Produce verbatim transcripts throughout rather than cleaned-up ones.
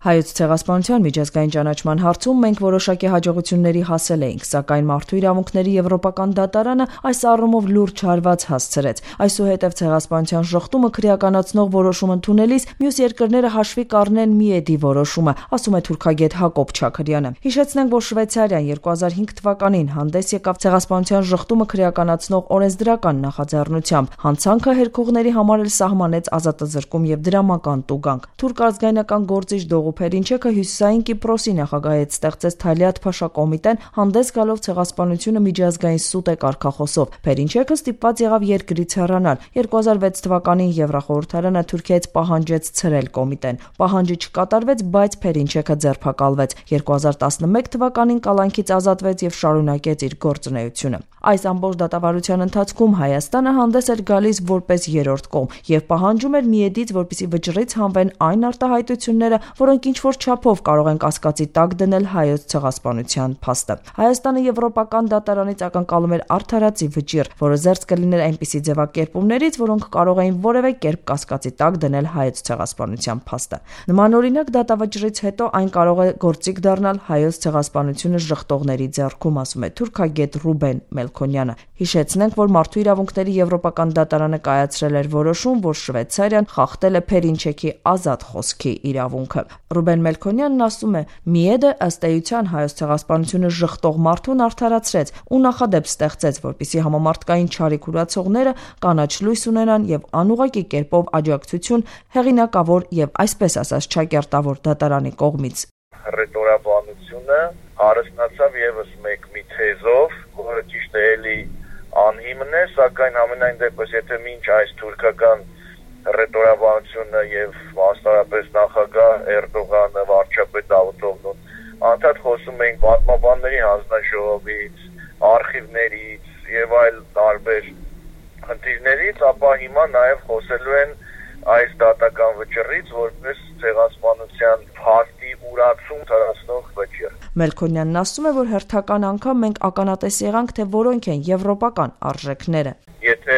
Հայոց ցեղասպանության միջազգային ճանաչման հարցում մենք որոշակի հաջողությունների հասել էինք, սակայն մարդու իրավունքների եվրոպական դատարանը այս առումով լուրջ հարված հասցրեց։ Այսուհետև ցեղասպանության շղթումը քրեականացնող որոշում ընդունելիս մյուս երկրները հաշվի կառնեն Միեդի որոշումը, ասում է թուրքագետ Հակոբ Չաքրյանը։ Հիշեցնենք, որ Շվեյցարիան երկու հազար հինգ թվականին հանդես եկավ ցեղասպանության շղթումը քրեականացնող օրենսդրական նախաձեռնությամբ։ Հանցանքը հերքողների համար էլ սահմանեց ազատազրկում եւ դրամական տուգանք։ Թուրք ազգայնական գործիչ Փերինչեքը Հյուսիսային Կիպրոսի նախագահից ստեղծեց Թալիաթ Փաշա կոմիտեն, հանդես գալով ցեղասպանությունը միջազգային սուտ է կարգախոսով։ Փերինչեքը ստիպված եղավ երկրից հեռանալ։ երկու հազար վեց թվականին Եվրախորհրդարանը Թուրքիայից պահանջեց ցրել կոմիտեն։ Պահանջը չկատարվեց, բայց Փերինչեքը ձերբակալվեց։ երկու հազար տասնմեկ թվականին կալանքից ազատվեց եւ շարունակեց իր գործունեությունը։ Այս ամբողջ դատավարության ընթացքում Հայաստանը հանդես էր գալիս որպես երրորդ կողմ եւ պահանջում էր Միեդից, որպեսզի վճռից հանվեն այն արտահայտությունները, որոնք ինչ-որ չափով կարող են կասկածի տակ դնել հայոց ցեղասպանության փաստը։ Հայաստանը եվրոպական դատարանից ակնկալում էր արդարացի վճիռ, որը զերծ կլիներ այնպիսի ձևակերպումներից, որոնք կարող էին որևէ կերպ կասկածի տակ դնել հայոց ցեղասպանության փաստը։ Նմանօրինակ դատավճռից հետո այն կարող է գործիք դառնալ հայոց ցեղասպանությունը ժխտողների ձեռքում, ասում է թուրքագետ Ռուբեն Մելքոնյանը։ Հիշեցնենք, որ մարդու իրավունքների եվրոպական դատարանը կայացրել էր որոշում, որ Շվեյցարիան խախտել է Փերինչեքի ազատ խոսքի իրավունքը։ Ռուբեն Մելքոնյանն ասում է. Միեդը ըստ էության հայոց ցեղասպանությունը ժխտող մարդուն արդարացրեց ու նախադեպ ստեղծեց, որպեսզի համամարտկային չարիք ուրացողները կանաչ լույս ունենան եւ անուղղակի կերպով աջակցություն հեղինակավոր եւ այսպես ասած չակերտավոր դատարանի կողմից։ Ռետորաբանությունը հարստացավ եւս մեկ մի թեզով, որը ճիշտ է էլի անհիմն է, սակայն ամենայն դեպս եթե մինչ այս թուրքական ռետորաբանությունը եւ մասնավորապես նախագահ Էրդողանը, վարչապետ Դավթովն անդադ խոսում էին պատմաբանների հանձնաժողովից, արխիվներից եւ այլ տարբեր խնդիրներից, ապա հիմա նաեւ խոսելու են այս դատական վճռից, որպես ցեղասպանության փաստի ուրացում տարածող վճիռ։ Մելքոնյանն ասում է, որ հերթական անգամ մենք ականատես եղանք, թե որոնք են եվրոպական արժեքները։ Եթե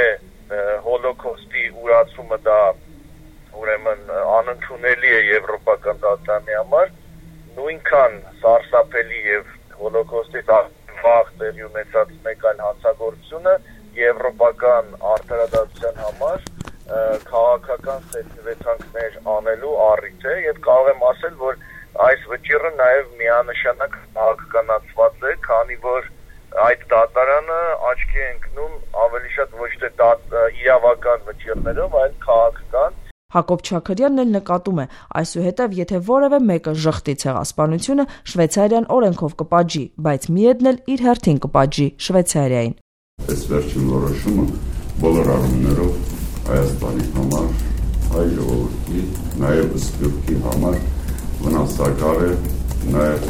հոլոկոստի ուրացումը դա ուրեմն անընդունելի է եվրոպական դատարանի համար, նույնքան սարսափելի եւ հոլոկոստի վաղ տեղի ունեցած մեկ այլ հանցագործությունը եվրոպական արդարադատության համար քաղաքական սերտիվետանքներ անելու առիթ է եւ կարող եմ ասել, որ այս վճիռը նաեւ միանշանակ քաղաքականացված է, քանի որ այդ դատարանը աչքի է ընկնում ավելի շատ ոչ թե իրավական վճիռներով, այլ քաղաքական։ Հակոբ Չաքրյանն էլ նկատում է, այսուհետև եթե որևէ մեկը ժխտի ցեղասպանությունը, Շվեյցարիան օրենքով կպատժի, բայց Միեդն էլ իր հերթին կպատժի Շվեյցարիային։ Այս վերջին որոշումը բոլոր առումներով Հայաստանի համար, հայ ժողովրդի, նաև սփյուռքի համար վնասակար է, նաև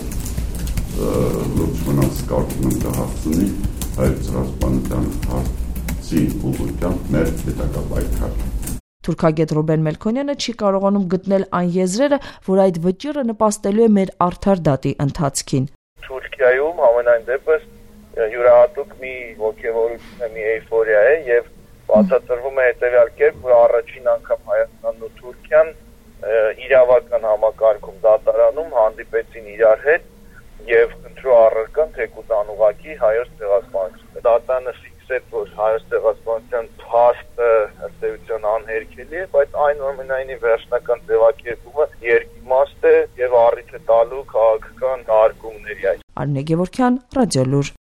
լուրջ վնասակարություն կհասցնի հայոց ցեղասպանության հարցի ուղղությամբ մեր պետական պայքարը։ Թուրքագետ Ռուբեն Մելքոնյանը չի կարողանում գտնել այն եզրերը, որ այդ վճիռը նպաստելու է մեր արդար դատի ընթացքին։ Թուրքիայում ամենայն դեպս յուրահատուկ մի ոգևորություն է, մի էյֆորիա է եւ բացատրվում է հետեւյալ կերպ, որ առաջին անգամ Հայաստանն ու Թուրքիան իրավական համակարգում դատարանում հանդիպեցին իրար հետ եւ քննելու առարկան թեկուզ անուղակի հայոց ցեղասպանությունը։ Դատարանը ֆիքսեց, որ հայոց ցեղասպանության փաստը ըստ էության անհերքելի է, բայց այնուամենայնիվ վերջնական ձևակերպումը երկիմաստ է եւ առիթ է տալու քաղաքական արկումների։ Արմինե Գևորգյան, Ռադիոլուր։